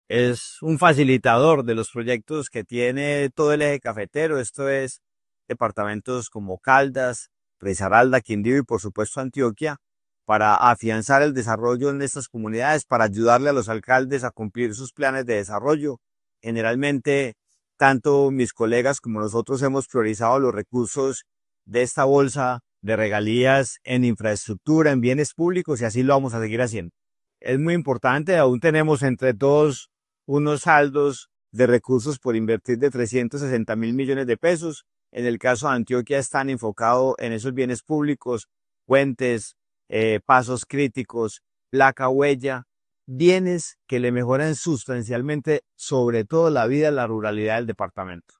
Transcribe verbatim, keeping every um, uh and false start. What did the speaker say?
Es un facilitador de los proyectos que tiene todo el eje cafetero. Esto es departamentos como Caldas, Risaralda, Quindío y por supuesto Antioquia, para afianzar el desarrollo en estas comunidades, para ayudarle a los alcaldes a cumplir sus planes de desarrollo. Generalmente, tanto mis colegas como nosotros hemos priorizado los recursos de esta bolsa de regalías en infraestructura, en bienes públicos, y así lo vamos a seguir haciendo. Es muy importante, aún tenemos entre todos unos saldos de recursos por invertir de trescientos sesenta mil millones de pesos. En el caso de Antioquia están enfocados en esos bienes públicos, puentes, eh, pasos críticos, placa huella, bienes que le mejoran sustancialmente, sobre todo la vida y la ruralidad del departamento.